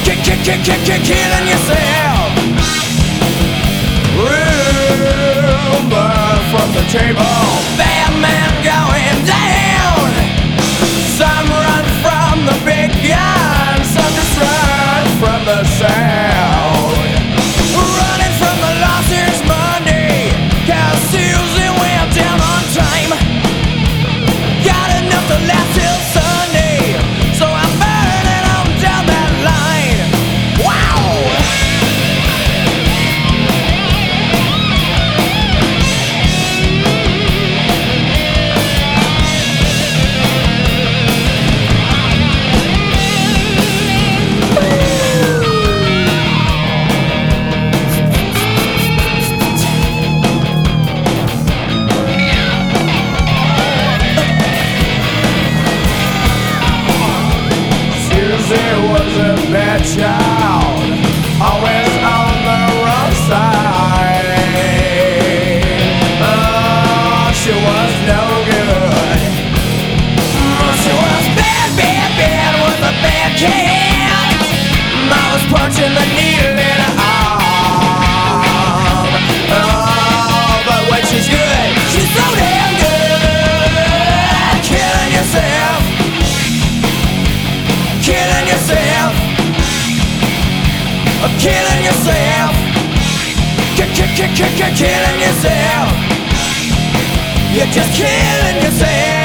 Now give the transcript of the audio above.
Killing yourself. Rumor from the table. Bad man going down. Some run from the big gun, some just run from the sound. Running from the losers Monday, 'cause Susan went down on time. Got enough to last till Sunday, so I'm burning on down that line. Wow! Susie was a bad child, always on the wrong side. Oh, she was no good. She was bad, bad, bad, was a bad cat. I was punching the needle in her arm. Oh, but when she's good, she's so damn good. Killing yourself. Killing yourself. Killing yourself. Killing yourself. You're just killing yourself.